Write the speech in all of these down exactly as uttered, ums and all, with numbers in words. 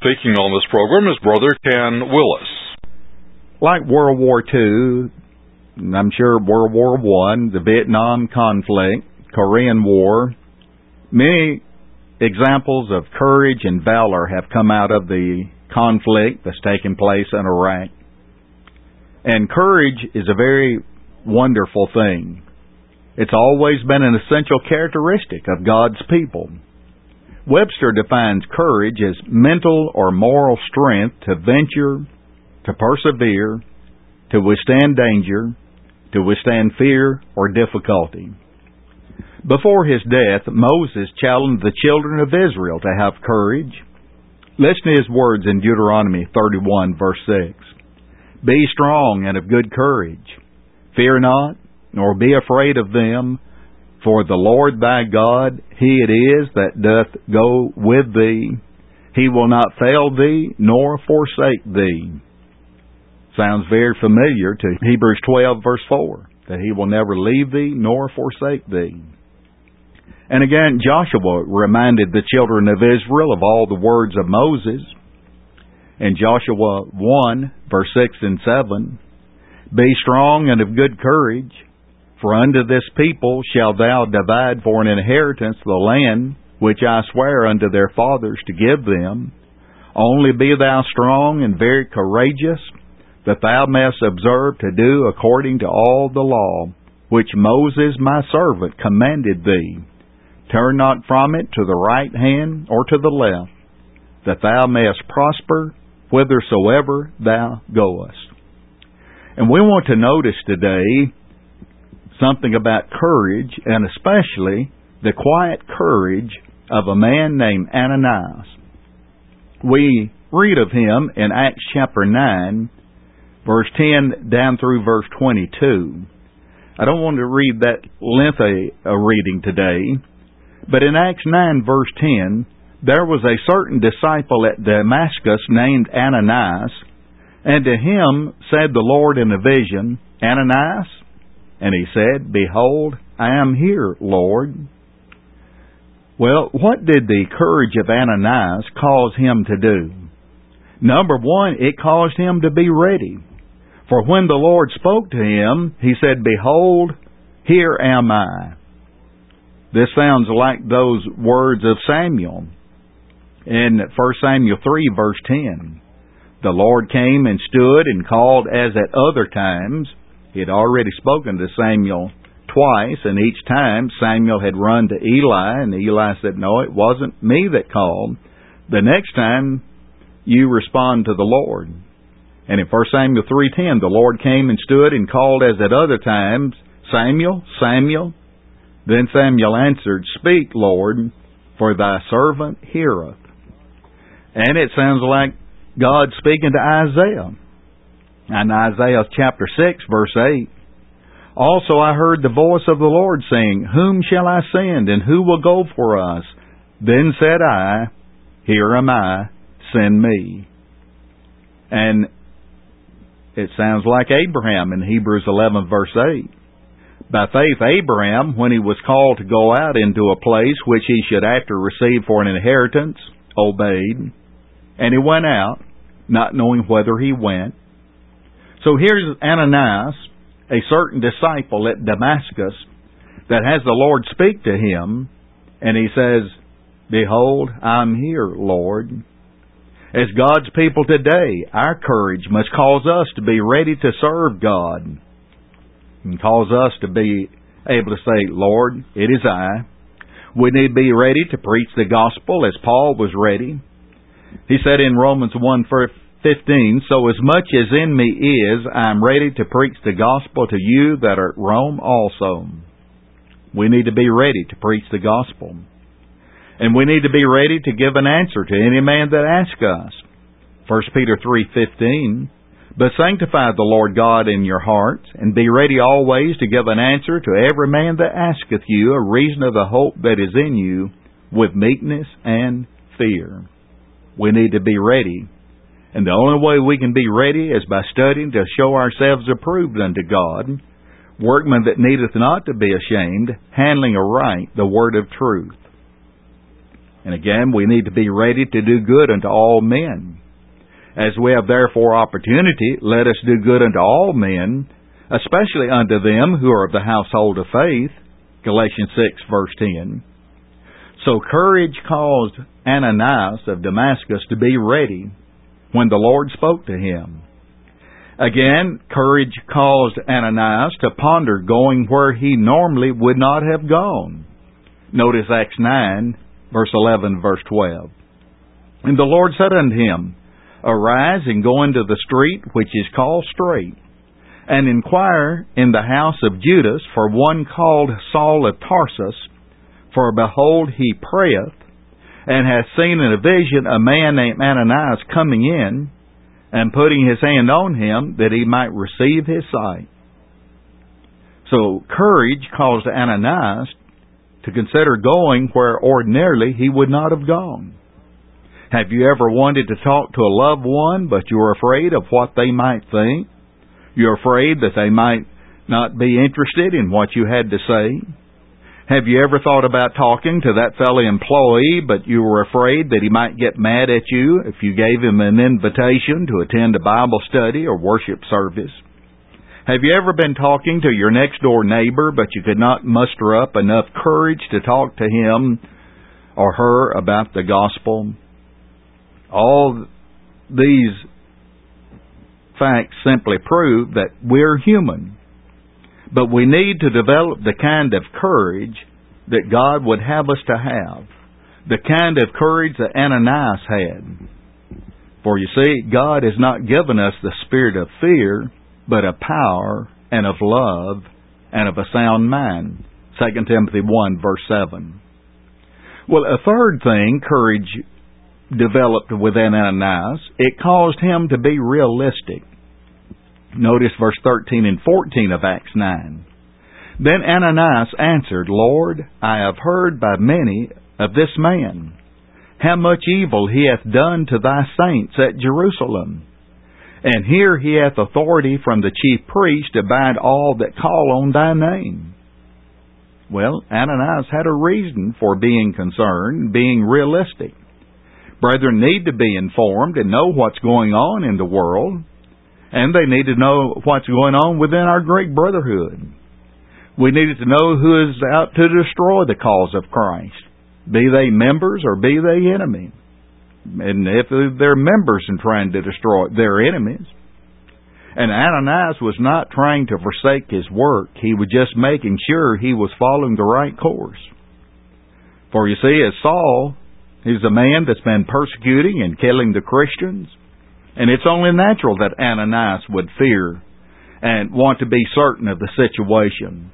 speaking on this program is Brother Ken Willis. Like World War Two, I'm sure World War One, the Vietnam conflict, Korean War, many examples of courage and valor have come out of the conflict that's taken place in Iraq. And courage is a very wonderful thing. It's always been an essential characteristic of God's people. Webster defines courage as mental or moral strength to venture, to persevere, to withstand danger, to withstand fear or difficulty. Before his death, Moses challenged the children of Israel to have courage. Listen to his words in Deuteronomy thirty-one, verse six. Be strong and of good courage. Fear not, nor be afraid of them, for the Lord thy God, He it is that doth go with thee. He will not fail thee, nor forsake thee. Sounds very familiar to Hebrews twelve, verse four, that He will never leave thee, nor forsake thee. And again, Joshua reminded the children of Israel of all the words of Moses. In Joshua one, verse six and seven, Be strong and of good courage, for unto this people shalt thou divide for an inheritance the land which I swear unto their fathers to give them. Only be thou strong and very courageous, that thou mayest observe to do according to all the law which Moses my servant commanded thee. Turn not from it to the right hand or to the left, that thou mayest prosper whithersoever thou goest. And we want to notice today something about courage, and especially the quiet courage of a man named Ananias. We read of him in Acts chapter nine, verse ten down through verse twenty-two. I don't want to read that lengthy a reading today, but in Acts nine, verse ten, there was a certain disciple at Damascus named Ananias, and to him said the Lord in a vision, Ananias? And he said, Behold, I am here, Lord. Well, what did the courage of Ananias cause him to do? Number one, it caused him to be ready. For when the Lord spoke to him, he said, Behold, here am I. This sounds like those words of Samuel in First Samuel three, verse ten. The Lord came and stood and called as at other times. He had already spoken to Samuel twice, and each time Samuel had run to Eli, and Eli said, No, it wasn't me that called. The next time, you respond to the Lord. And in First Samuel three ten, the Lord came and stood and called as at other times, Samuel, Samuel. Then Samuel answered, Speak, Lord, for thy servant heareth. And it sounds like God speaking to Isaiah. In Isaiah chapter six, verse eight, Also I heard the voice of the Lord saying, Whom shall I send, and who will go for us? Then said I, Here am I, send me. And it sounds like Abraham in Hebrews eleven, verse eight. By faith, Abraham, when he was called to go out into a place which he should after receive for an inheritance, obeyed. And he went out, not knowing whither he went. So here's Ananias, a certain disciple at Damascus, that has the Lord speak to him, and he says, Behold, I'm here, Lord. As God's people today, our courage must cause us to be ready to serve God, and cause us to be able to say, Lord, it is I. We need to be ready to preach the gospel as Paul was ready. He said in Romans one fifteen, So as much as in me is, I am ready to preach the gospel to you that are at Rome also. We need to be ready to preach the gospel. And we need to be ready to give an answer to any man that asks us. First Peter three fifteen, But sanctify the Lord God in your hearts, and be ready always to give an answer to every man that asketh you a reason of the hope that is in you, with meekness and fear. We need to be ready. And the only way we can be ready is by studying to show ourselves approved unto God, workmen that needeth not to be ashamed, handling aright the word of truth. And again, we need to be ready to do good unto all men. As we have therefore opportunity, let us do good unto all men, especially unto them who are of the household of faith. Galatians six, verse ten. So courage caused Ananias of Damascus to be ready when the Lord spoke to him. Again, courage caused Ananias to ponder going where he normally would not have gone. Notice Acts nine, verse eleven, verse twelve. And the Lord said unto him, Arise and go into the street which is called Straight, and inquire in the house of Judas for one called Saul of Tarsus, for behold, he prayeth, and hath seen in a vision a man named Ananias coming in, and putting his hand on him, that he might receive his sight. So courage caused Ananias to consider going where ordinarily he would not have gone. Have you ever wanted to talk to a loved one, but you're afraid of what they might think? You're afraid that they might not be interested in what you had to say? Have you ever thought about talking to that fellow employee, but you were afraid that he might get mad at you if you gave him an invitation to attend a Bible study or worship service? Have you ever been talking to your next door neighbor, but you could not muster up enough courage to talk to him or her about the gospel? All these facts simply prove that we're human. But we need to develop the kind of courage that God would have us to have. The kind of courage that Ananias had. For you see, God has not given us the spirit of fear, but of power and of love and of a sound mind. Second Timothy one, verse seven. Well, a third thing courage developed within Ananias, it caused him to be realistic. Notice verse thirteen and fourteen of Acts nine. Then Ananias answered, Lord, I have heard by many of this man, how much evil he hath done to thy saints at Jerusalem. And here he hath authority from the chief priest to bind all that call on thy name. Well, Ananias had a reason for being concerned, being realistic. Brethren need to be informed and know what's going on in the world. And they need to know what's going on within our great brotherhood. We needed to know who is out to destroy the cause of Christ. Be they members or be they enemies. And if they're members and trying to destroy it, they're enemies. And Ananias was not trying to forsake his work. He was just making sure he was following the right course. For you see, as Saul, he's a man that's been persecuting and killing the Christians. And it's only natural that Ananias would fear and want to be certain of the situation.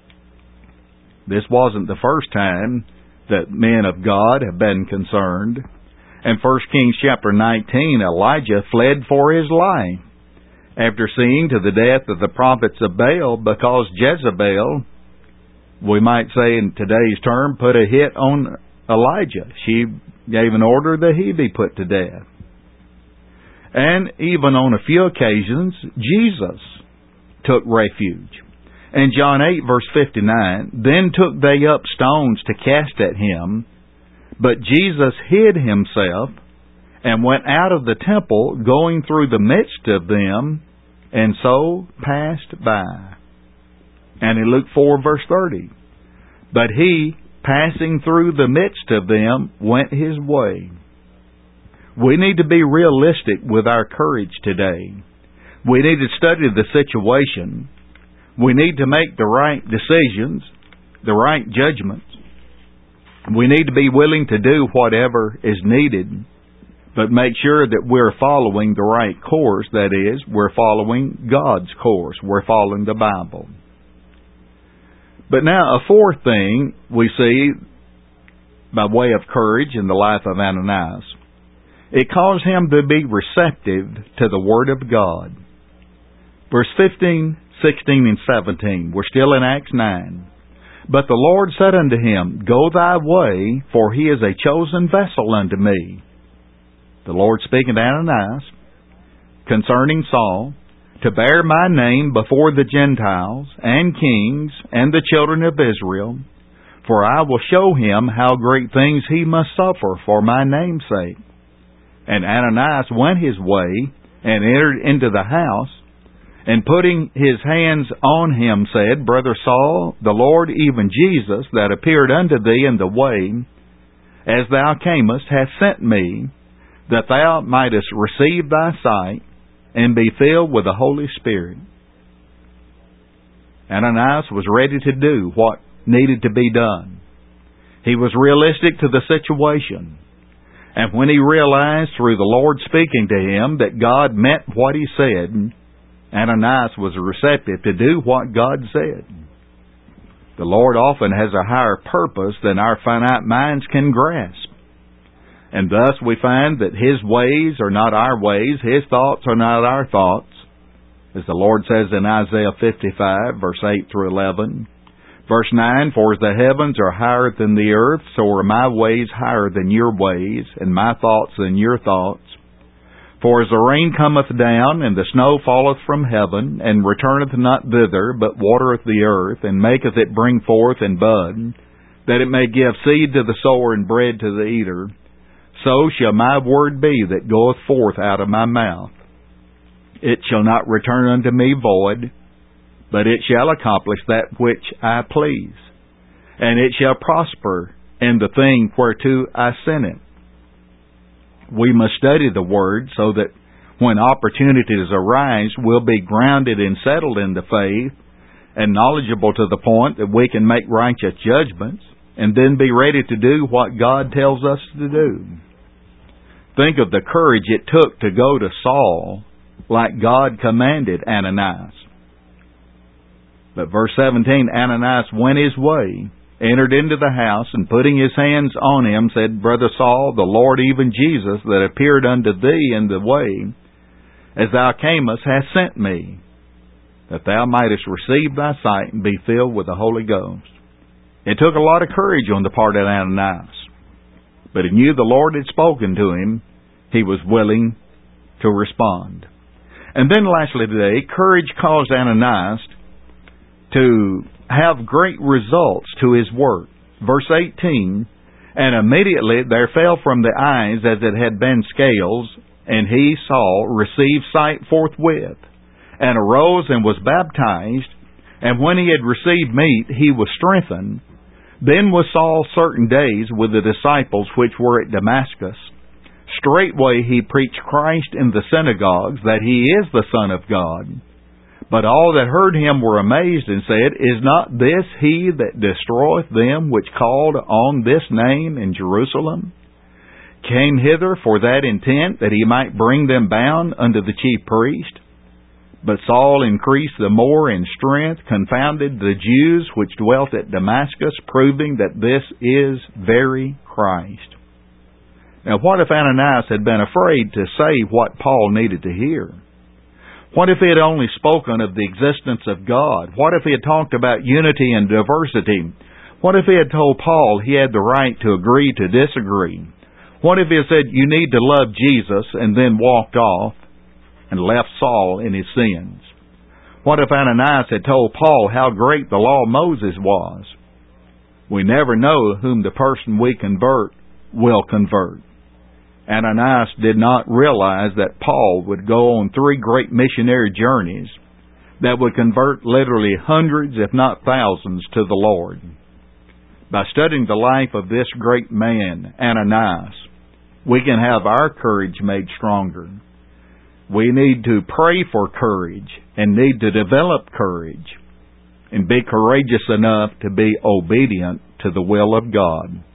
This wasn't the first time that men of God have been concerned. In First Kings chapter nineteen, Elijah fled for his life after seeing to the death of the prophets of Baal, because Jezebel, we might say in today's term, put a hit on Elijah. She gave an order that he be put to death. And even on a few occasions, Jesus took refuge. In John eight, verse fifty-nine, then took they up stones to cast at him, but Jesus hid himself and went out of the temple, going through the midst of them, and so passed by. And in Luke four, verse thirty, but he, passing through the midst of them, went his way. We need to be realistic with our courage today. We need to study the situation. We need to make the right decisions, the right judgments. We need to be willing to do whatever is needed, but make sure that we're following the right course. That is, we're following God's course. We're following the Bible. But now, a fourth thing we see by way of courage in the life of Ananias. It caused him to be receptive to the Word of God. Verse fifteen, sixteen, and seventeen. We're still in Acts nine. But the Lord said unto him, Go thy way, for he is a chosen vessel unto me. The Lord speaking to Ananias concerning Saul, to bear my name before the Gentiles and kings and the children of Israel, for I will show him how great things he must suffer for my name's sake. And Ananias went his way, and entered into the house, and putting his hands on him said, Brother Saul, the Lord, even Jesus, that appeared unto thee in the way, as thou camest, hath sent me, that thou mightest receive thy sight, and be filled with the Holy Spirit. Ananias was ready to do what needed to be done. He was realistic to the situation. And when he realized through the Lord speaking to him that God meant what he said, Ananias was receptive to do what God said. The Lord often has a higher purpose than our finite minds can grasp. And thus we find that His ways are not our ways, His thoughts are not our thoughts. As the Lord says in Isaiah fifty-five, verse eight through eleven. Verse nine, For as the heavens are higher than the earth, so are my ways higher than your ways, and my thoughts than your thoughts. For as the rain cometh down, and the snow falleth from heaven, and returneth not thither, but watereth the earth, and maketh it bring forth and bud, that it may give seed to the sower and bread to the eater, so shall my word be that goeth forth out of my mouth. It shall not return unto me void, but it shall accomplish that which I please, and it shall prosper in the thing whereto I sent it. We must study the Word so that when opportunities arise, we'll be grounded and settled in the faith and knowledgeable to the point that we can make righteous judgments and then be ready to do what God tells us to do. Think of the courage it took to go to Saul like God commanded Ananias. But verse seventeen, Ananias went his way, entered into the house, and putting his hands on him, said, Brother Saul, the Lord, even Jesus, that appeared unto thee in the way, as thou camest, hath sent me, that thou mightest receive thy sight and be filled with the Holy Ghost. It took a lot of courage on the part of Ananias, but he knew the Lord had spoken to him. He was willing to respond. And then lastly today, courage caused Ananias to have great results to his work. Verse eighteen, And immediately there fell from the eyes as it had been scales, and he, Saul, received sight forthwith, and arose and was baptized, and when he had received meat, he was strengthened. Then was Saul certain days with the disciples which were at Damascus. Straightway he preached Christ in the synagogues, that he is the Son of God. But all that heard him were amazed, and said, Is not this he that destroyeth them which called on this name in Jerusalem? Came hither for that intent, that he might bring them bound unto the chief priest. But Saul increased the more in strength, confounded the Jews which dwelt at Damascus, proving that this is very Christ. Now what if Ananias had been afraid to say what Paul needed to hear? What if he had only spoken of the existence of God? What if he had talked about unity and diversity? What if he had told Paul he had the right to agree to disagree? What if he had said, you need to love Jesus, and then walked off and left Saul in his sins? What if Ananias had told Paul how great the law of Moses was? We never know whom the person we convert will convert. Ananias did not realize that Paul would go on three great missionary journeys that would convert literally hundreds, if not thousands, to the Lord. By studying the life of this great man, Ananias, we can have our courage made stronger. We need to pray for courage and need to develop courage and be courageous enough to be obedient to the will of God.